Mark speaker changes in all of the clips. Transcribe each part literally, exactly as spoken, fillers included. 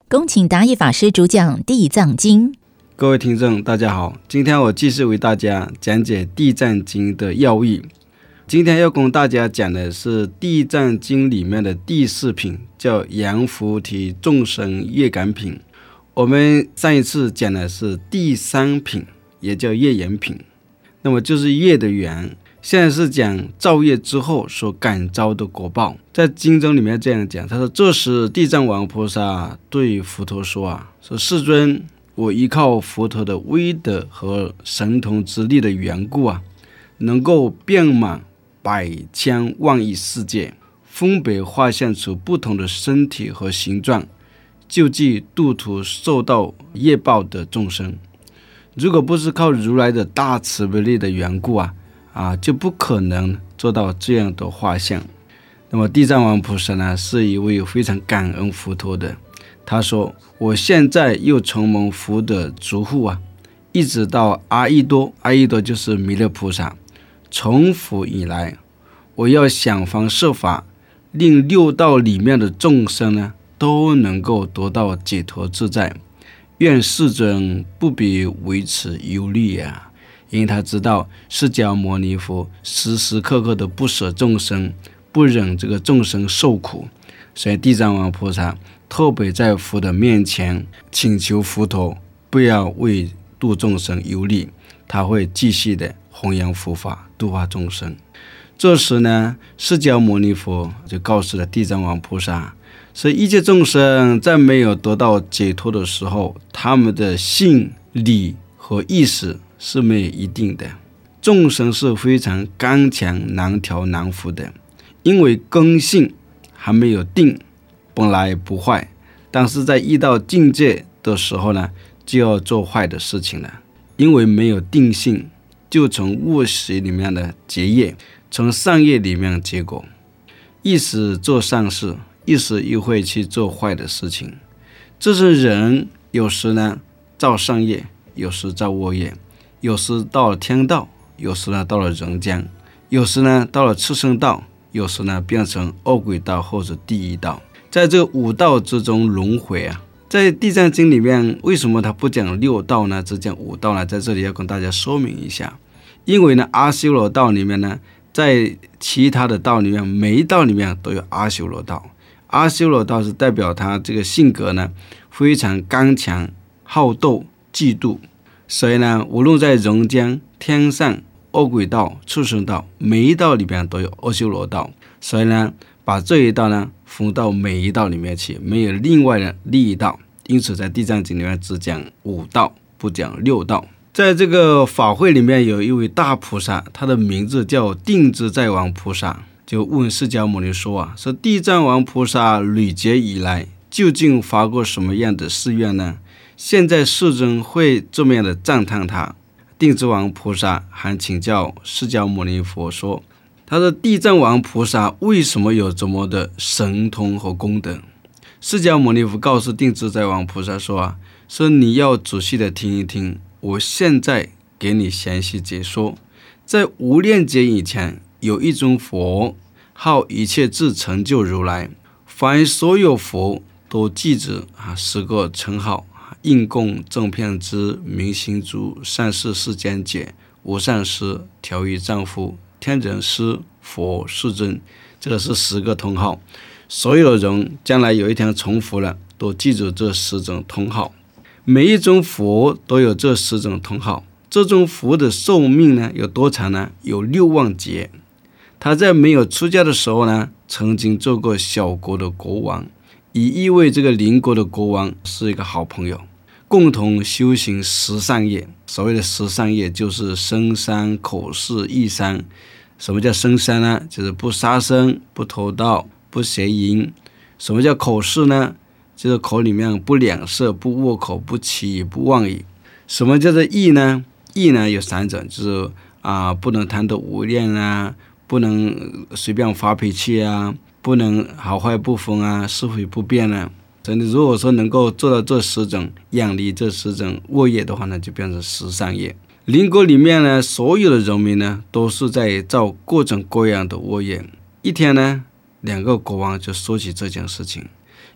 Speaker 1: 恭请达义法师主讲《地藏经》。
Speaker 2: 各位听众大家好，今天我继续为大家讲解《地藏经》的要义。今天要跟大家讲的是《地藏经》里面的第四品，叫杨菩提众生业感品。我们上一次讲的是第三品，也叫业缘品，那么就是业的缘。现在是讲造业之后所感召的果报。在经中里面这样讲，他说：这时地藏王菩萨对佛陀说啊，说世尊，我依靠佛陀的威德和神通之力的缘故啊，能够遍满百千万亿世界，分别化现出不同的身体和形状，救济度途受到业报的众生。如果不是靠如来的大慈悲力的缘故啊，啊，就不可能做到这样的画像。那么地藏王菩萨呢，是一位非常感恩佛陀的。他说：我现在又承蒙佛的祝福啊，一直到阿逸多，阿逸多就是弥勒菩萨，从佛以来，我要想方设法，令六道里面的众生呢，都能够得到解脱自在。愿世尊不必为此忧虑啊。因为他知道释迦牟尼佛时时刻刻的不舍众生，不忍这个众生受苦，所以地藏王菩萨特别在佛的面前请求佛陀不要为度众生忧虑，他会继续的弘扬佛法，度化众生。这时呢，释迦牟尼佛就告诉了地藏王菩萨，所以一切众生在没有得到解脱的时候，他们的信理和意识是没有一定的，众生是非常刚强难调难服的，因为根性还没有定，本来不坏，但是在遇到境界的时候呢，就要做坏的事情了。因为没有定性，就从恶习里面的结业，从善业里面结果，一时做善事，一时又会去做坏的事情。这是人有时呢造善业，有时造恶业，有时到了天道，有时呢到了人间，有时呢到了畜生道，有时呢变成恶鬼道或者地狱道，在这五道之中轮回啊。在地藏经里面，为什么他不讲六道呢，只讲五道呢？在这里要跟大家说明一下。因为呢阿修罗道里面呢，在其他的道里面，每一道里面都有阿修罗道。阿修罗道是代表他这个性格呢非常刚强、好斗、嫉妒，所以呢，无论在人间、天上、恶鬼道、畜生道，每一道里边都有阿修罗道，所以呢，把这一道呢分到每一道里面去，没有另外的另一道。因此，在地藏经里面只讲五道，不讲六道。在这个法会里面，有一位大菩萨，他的名字叫定自在王菩萨，就问释迦牟尼说啊，说地藏王菩萨累劫以来，究竟发过什么样的誓愿呢？现在世尊会这么样的赞叹他。定自王菩萨还请教释迦牟尼佛说，他说地藏王菩萨为什么有这么的神通和功德？释迦牟尼佛告诉定自在王菩萨说啊，说你要仔细的听一听，我现在给你详细解说。在无量劫以前，有一尊佛号一切智成就如来，凡所有佛都记着啊十个称号：应供、正遍知、明心足、善事世间解、无上师、调御丈夫、天人师、佛世尊。这个是十个通号，所有的人将来有一天成佛了，都记住这十种通号。每一种佛都有这十种通号。这种佛的寿命呢有多长呢？有六万劫。他在没有出家的时候呢，曾经做过小国的国王，以一位这个邻国的国王是一个好朋友，共同修行十善业。所谓的十善业就是身三、口四、意三。什么叫身三呢？就是不杀生、不偷盗、不邪淫。什么叫口四呢？就是口里面不两舌、不恶口、不绮语、不妄语。什么叫做意呢？意呢有三种，就是啊，不能贪得无厌啊，不能随便发脾气啊，不能好坏不分啊，是非不变啊。所以如果说能够做到这十种，远离这十种恶业的话呢，就变成十善业。邻国里面呢，所有的人民呢，都是在造各种各样的恶业。一天呢，两个国王就说起这件事情。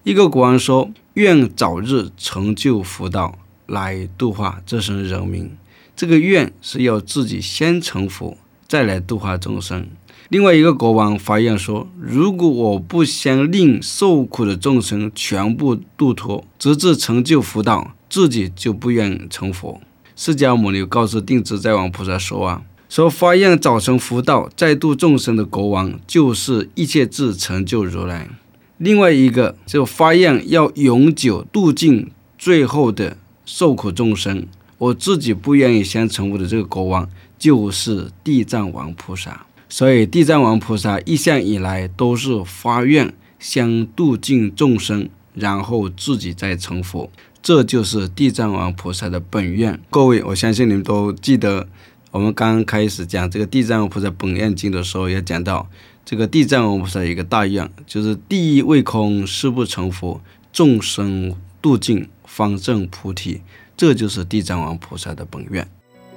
Speaker 2: 一个国王说，愿早日成就福道，来度化这生人民。这个愿是要自己先成佛，再来度化众生。另外一个国王发愿说，如果我不先令受苦的众生全部度脱，直至成就福道，自己就不愿成佛。释迦牟尼告诉定自在王菩萨说啊，说发愿早成福道，再度众生的国王，就是一切智成就如来。另外一个就发愿要永久度尽最后的受苦众生，我自己不愿意先成佛的这个国王，就是地藏王菩萨。所以地藏王菩萨一向以来都是发愿先度尽众生，然后自己再成佛，这就是地藏王菩萨的本愿。各位，我相信你们都记得，我们刚刚开始讲这个地藏王菩萨本愿经的时候，也讲到这个地藏王菩萨有一个大愿，就是地未空誓不成佛，众生度尽方证菩提，这就是地藏王菩萨的本愿。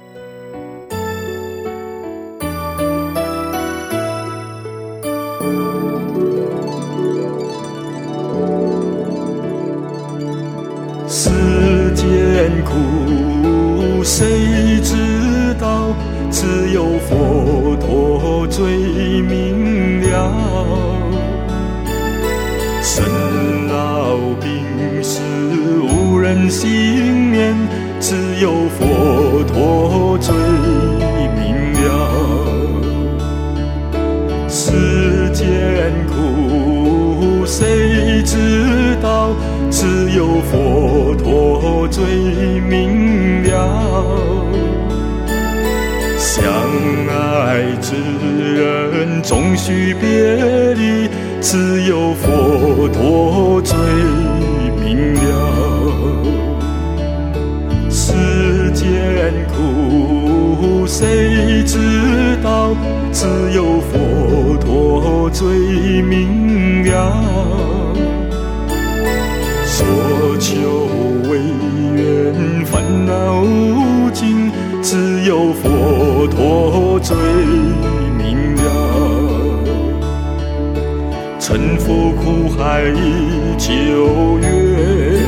Speaker 3: 世间苦谁知道，只有佛陀最明了。生老病死无人幸免，只有佛陀最明了。世间苦谁知道，只有佛陀最明了。相爱之人终须别离，只有佛陀最明了。世间苦谁知道，只有佛陀最明了。所求唯愿烦恼无尽，只有佛陀最明了。沉浮苦海求月，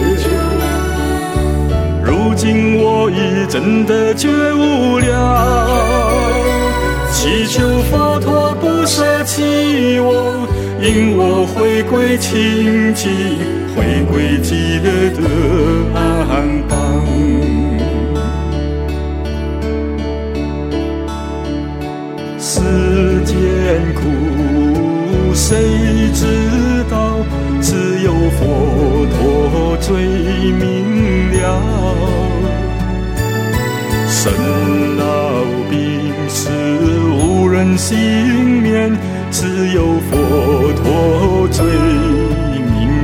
Speaker 3: 如今我已真的觉悟了。祈求佛陀不舍弃我，引我回归清净，回归极乐的安邦。世间苦谁知道，只有佛陀最明了。生老病死无人幸免，只有佛陀最明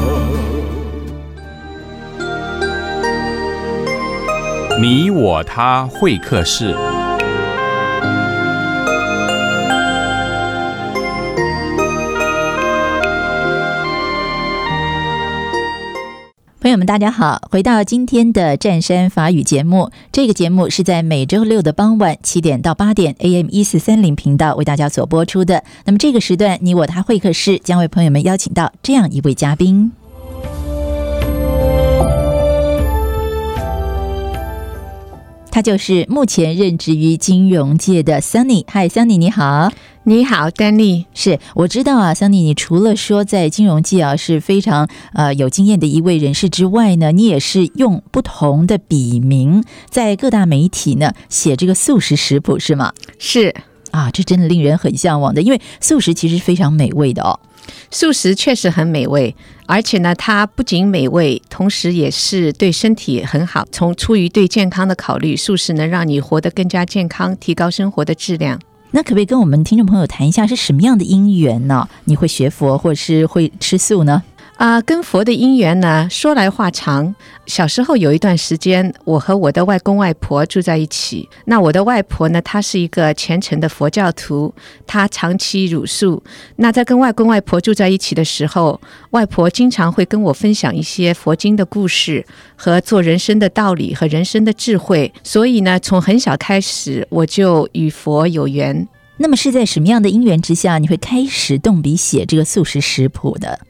Speaker 3: 了。
Speaker 4: 你我他会客室。
Speaker 1: 朋友们大家好，回到今天的湛山法语节目。这个节目是在每周六的傍晚七点到八点 A M 一四三零 频道为大家所播出的。那么这个时段你我他会客室将为朋友们邀请到这样一位嘉宾，他就是目前任职于金融界的 Sunny。 嗨 Sunny 你好。
Speaker 5: 你好，丹妮。
Speaker 1: 是，我知道啊 Sunny 你除了说在金融界啊是非常呃有经验的一位人士之外呢，你也是用不同的笔名在各大媒体呢写这个素食食谱是吗？
Speaker 5: 是
Speaker 1: 啊，这真的令人很向往的，因为素食其实非常美味的哦。
Speaker 5: 素食确实很美味，而且呢它不仅美味，同时也是对身体很好。从出于对健康的考虑，素食能让你活得更加健康，提高生活的质量。
Speaker 1: 那可不可以跟我们听众朋友谈一下是什么样的因缘呢？你会学佛或是会吃素呢？
Speaker 5: 啊、呃，跟佛的因缘呢，说来话长。小时候有一段时间，我和我的外公外婆住在一起。那我的外婆呢，她是一个虔诚的佛教徒，她长期茹素。那在跟外公外婆住在一起的时候，外婆经常会跟我分享一些佛经的故事和做人生的道理和人生的智慧。所以呢，从很小开始，我就与佛有缘。
Speaker 1: 那么是在什么样的因缘之下，你会开始动笔写这个素食食谱的？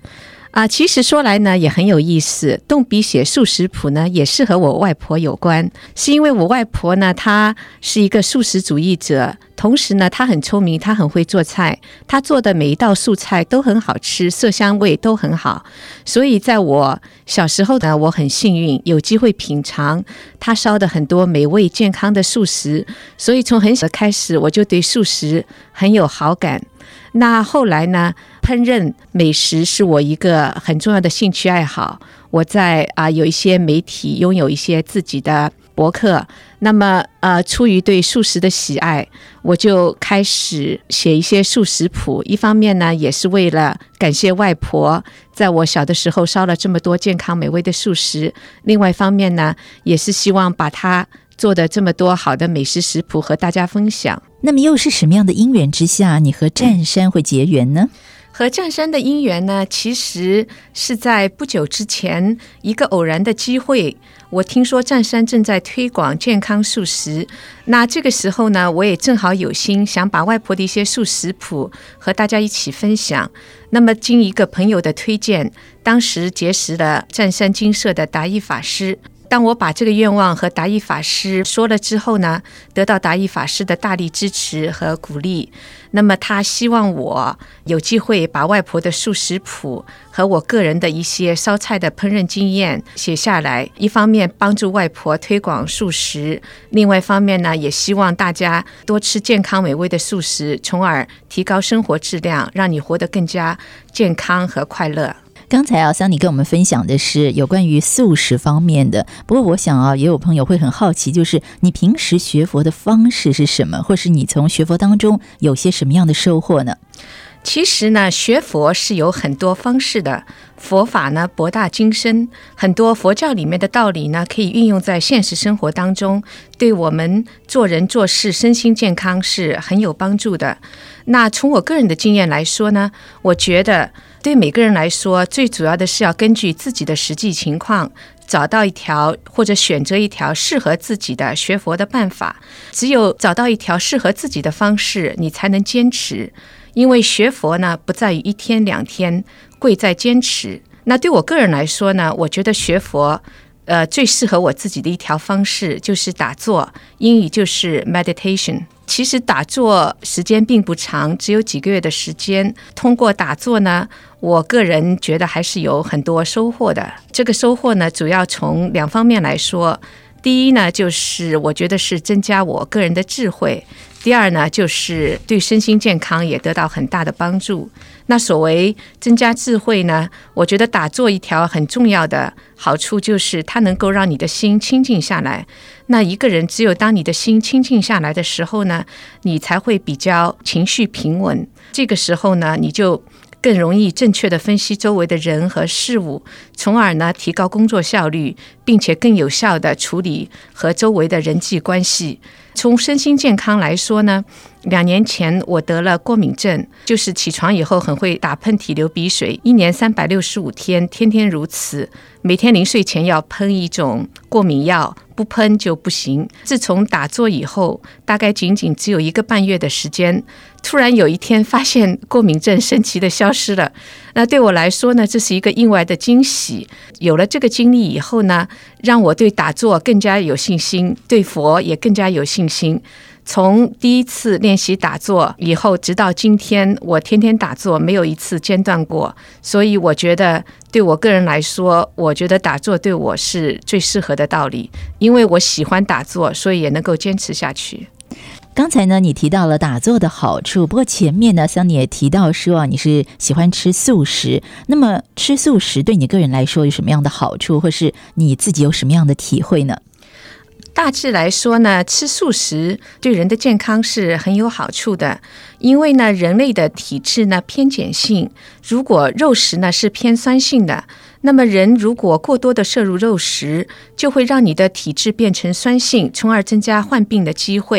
Speaker 5: 啊，其实说来呢也很有意思，动笔写素食谱呢也是和我外婆有关，是因为我外婆呢她是一个素食主义者，同时呢她很聪明，她很会做菜，她做的每一道素菜都很好吃，色香味都很好，所以在我小时候呢我很幸运有机会品尝她烧的很多美味健康的素食，所以从很小开始我就对素食很有好感。那后来呢，烹饪美食是我一个很重要的兴趣爱好。我在啊、呃、有一些媒体拥有一些自己的博客，那么呃出于对素食的喜爱，我就开始写一些素食谱。一方面呢，也是为了感谢外婆在我小的时候烧了这么多健康美味的素食；另外一方面呢，也是希望把它做的这么多好的美食食谱和大家分享。
Speaker 1: 那么又是什么样的因缘之下，你和湛山会结缘呢？
Speaker 5: 和湛山的因缘呢，其实是在不久之前一个偶然的机会，我听说湛山正在推广健康素食，那这个时候呢，我也正好有心想把外婆的一些素食谱和大家一起分享。那么经一个朋友的推荐，当时结识了湛山精舍的达义法师。当我把这个愿望和达义法师说了之后呢，得到达义法师的大力支持和鼓励。那么他希望我有机会把外婆的素食谱和我个人的一些烧菜的烹饪经验写下来，一方面帮助外婆推广素食，另外一方面呢，也希望大家多吃健康美味的素食，从而提高生活质量，让你活得更加健康和快乐。
Speaker 1: 刚才啊，桑尼跟我们分享的是有关于素食方面的，不过我想啊，也有朋友会很好奇，就是你平时学佛的方式是什么，或是你从学佛当中有些什么样的收获呢？
Speaker 5: 其实呢，学佛是有很多方式的，佛法呢博大精深，很多佛教里面的道理呢可以运用在现实生活当中，对我们做人做事身心健康是很有帮助的。那从我个人的经验来说呢，我觉得对每个人来说，最主要的是要根据自己的实际情况，找到一条或者选择一条适合自己的学佛的办法。只有找到一条适合自己的方式，你才能坚持。因为学佛呢，不在于一天两天，贵在坚持。那对我个人来说呢，我觉得学佛呃，最适合我自己的一条方式就是打坐，英语就是 meditation。其实打坐时间并不长，只有几个月的时间。通过打坐呢，我个人觉得还是有很多收获的。这个收获呢，主要从两方面来说。第一呢，就是我觉得是增加我个人的智慧；第二呢，就是对身心健康也得到很大的帮助。那所谓增加智慧呢，我觉得打坐一条很重要的好处就是它能够让你的心清静下来。那一个人只有当你的心清静下来的时候呢，你才会比较情绪平稳。这个时候呢，你就更容易正确地分析周围的人和事物，从而呢提高工作效率，并且更有效地处理和周围的人际关系。从身心健康来说呢，两年前我得了过敏症，就是起床以后很会打喷嚏流鼻水，一年三百六十五天天天如此，每天临睡前要喷一种过敏药，不喷就不行。自从打坐以后，大概仅仅只有一个半月的时间，突然有一天发现过敏症神奇的消失了。那对我来说呢，这是一个意外的惊喜。有了这个经历以后呢，让我对打坐更加有信心，对佛也更加有信心。从第一次练习打坐以后，直到今天，我天天打坐，没有一次间断过。所以我觉得对我个人来说，我觉得打坐对我是最适合的道理，因为我喜欢打坐，所以也能够坚持下去。
Speaker 1: 刚才呢，你提到了打坐的好处，不过前面呢，像你也提到说你是喜欢吃素食，那么吃素食对你个人来说有什么样的好处，或是你自己有什么样的体会呢？
Speaker 5: 大致来说呢，吃素食对人的健康是很有好处的，因为呢，人类的体质呢偏碱性，如果肉食呢是偏酸性的，那么人如果过多的摄入肉食，就会让你的体质变成酸性，从而增加患病的机会。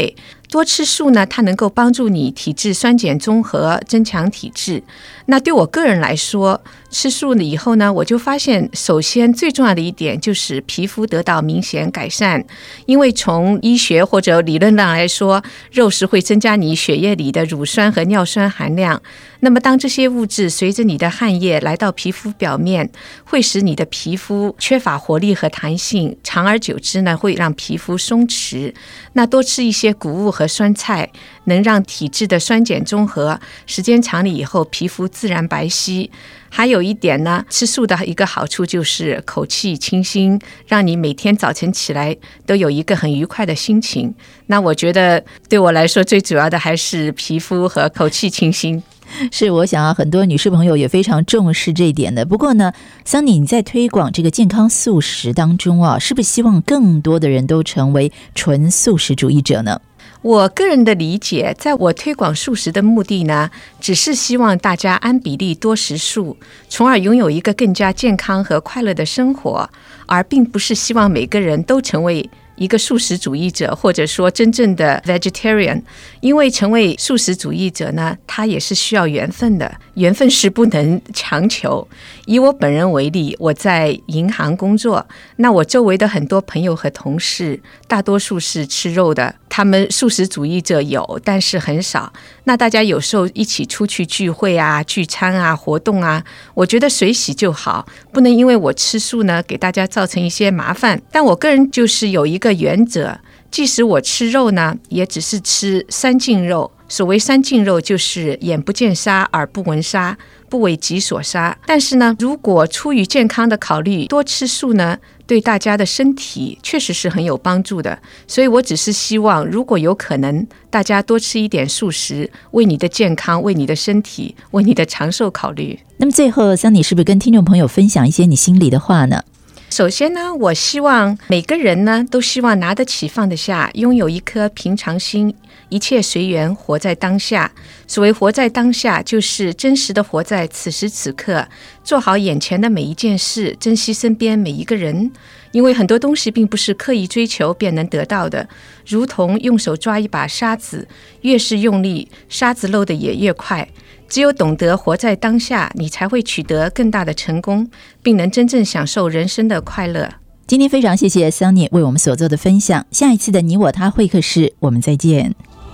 Speaker 5: 多吃素呢，它能够帮助你体质酸碱中和，增强体质。那对我个人来说，吃素了以后呢，我就发现，首先最重要的一点就是皮肤得到明显改善。因为从医学或者理论上来说，肉食会增加你血液里的乳酸和尿酸含量。那么当这些物质随着你的汗液来到皮肤表面，会使你的皮肤缺乏活力和弹性，长而久之呢，会让皮肤松弛。那多吃一些谷物和酸菜，能让体质的酸碱中和，时间长了以后，皮肤自然白皙。还有一点呢，吃素的一个好处就是口气清新，让你每天早晨起来都有一个很愉快的心情。那我觉得对我来说最主要的还是皮肤和口气清新。
Speaker 1: 是，我想啊，很多女士朋友也非常重视这一点的。不过呢，桑尼，你在推广这个健康素食当中啊，是不是希望更多的人都成为纯素食主义者呢？
Speaker 5: 我个人的理解，在我推广素食的目的呢，只是希望大家按比例多食素，从而拥有一个更加健康和快乐的生活，而并不是希望每个人都成为一个素食主义者，或者说真正的 vegetarian。 因为成为素食主义者呢，他也是需要缘分的，缘分是不能强求。以我本人为例，我在银行工作，那我周围的很多朋友和同事大多数是吃肉的，他们素食主义者有，但是很少。那大家有时候一起出去聚会啊、聚餐啊、活动啊，我觉得随喜就好，不能因为我吃素呢，给大家造成一些麻烦。但我个人就是有一个原则，即使我吃肉呢，也只是吃三净肉。所谓三净肉，就是眼不见杀，耳不闻杀，不为己所杀。但是呢，如果出于健康的考虑，多吃素呢，对大家的身体确实是很有帮助的。所以我只是希望，如果有可能，大家多吃一点素食，为你的健康、为你的身体、为你的长寿考虑。
Speaker 1: 那么最后，桑尼是不是跟听众朋友分享一些你心里的话呢？
Speaker 5: 首先呢，我希望每个人呢都希望拿得起放得下，拥有一颗平常心，一切随缘，活在当下。所谓活在当下，就是真实的活在此时此刻，做好眼前的每一件事，珍惜身边每一个人。因为很多东西并不是刻意追求便能得到的，如同用手抓一把沙子，越是用力，沙子漏得也越快。只有懂得活在当下，你才会取得更大的成功，并能真正享受人生的快乐。
Speaker 1: 今天非常谢谢桑尼为我们所做的分享，下一次的你我他会客室我们再见。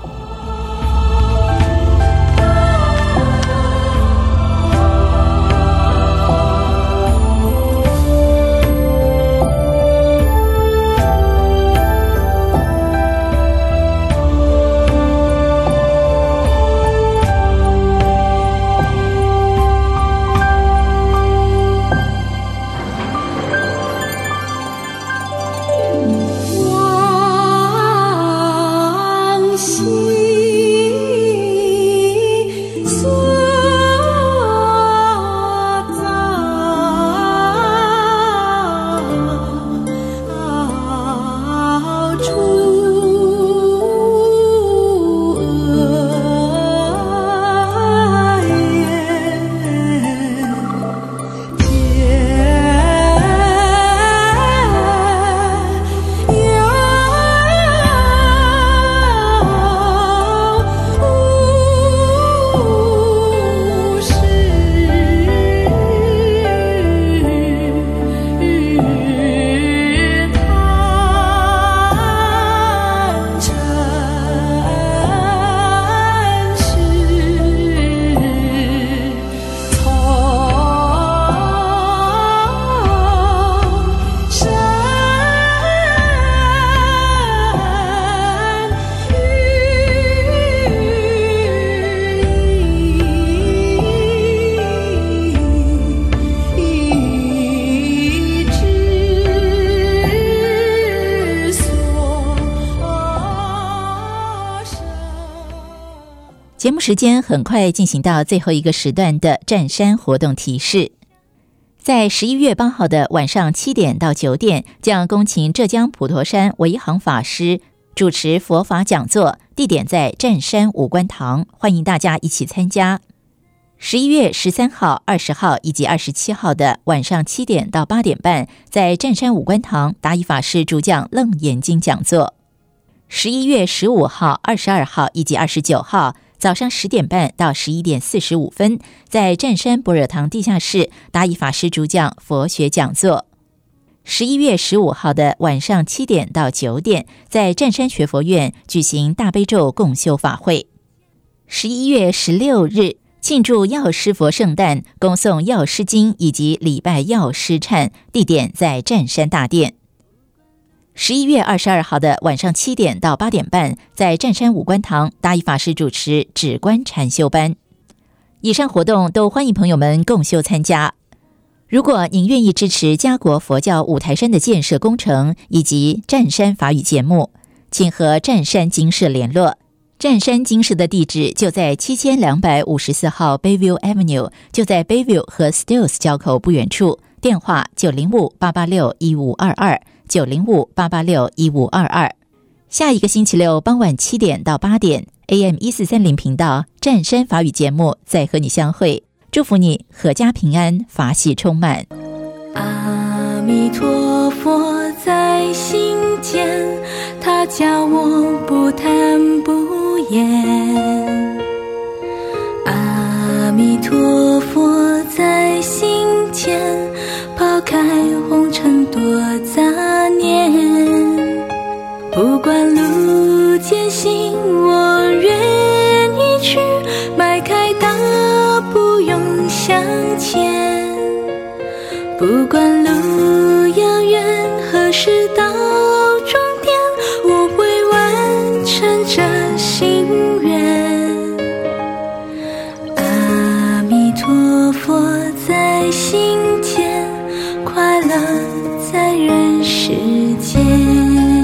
Speaker 1: 节目时间很快进行到最后一个时段的占山活动提示。在十一月八号的晚上七点到九点，将恭请浙江普陀山唯行法师主持佛法讲座，地点在占山五观堂，欢迎大家一起参加。十一月十三号、二十号以及二十七号的晚上七点到八点半，在占山五观堂，达一法师主讲楞严经讲座。 十一月十五号、二十二号以及二十九号早上十点半到十一点四十五分，在湛山般若堂地下室，达义法师主讲佛学讲座。十一月十五号的晚上七点到九点，在湛山学佛院举行大悲咒共修法会。十一月十六日，庆祝药师佛圣诞，恭诵药师经以及礼拜药师忏，地点在湛山大殿。十一月二十二号的晚上七点到八点半，在湛山五观堂，达义法师主持止观禅修班。以上活动都欢迎朋友们共修参加。如果您愿意支持嘉国佛教五台山的建设工程以及湛山法语节目，请和湛山精舍联络。湛山精舍的地址就在七千两百五十四号 Bayview Avenue， 就在 Bayview 和 Stills 交口不远处。电话九零五八八六一五二二 九零五八八六一五二二。下一个星期六傍晚七点到八点 A M 一四三零频道湛山法语节目再和你相会。祝福你阖家平安，法喜充满。
Speaker 6: 阿弥陀佛在心间，他教我不贪不言。阿弥陀佛在心间，抛开红尘多杂念。不管路艰辛，我愿意去迈开大步勇向前。不管路遥远，何时到终点，我会完成这心愿。阿弥陀佛在心间，快乐在人世间。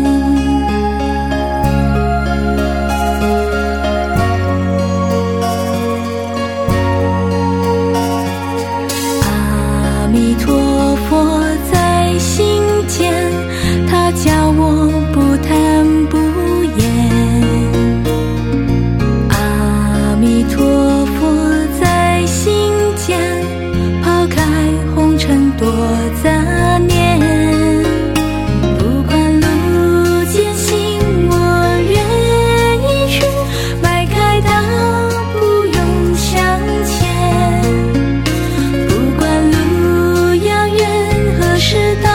Speaker 6: 教我不贪不言。阿弥陀佛在心间，抛开红尘多杂念。不管路艰辛，我愿意去迈开大步勇向前。不管路遥远，何时到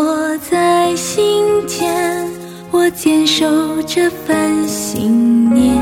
Speaker 6: 坚守这份信念。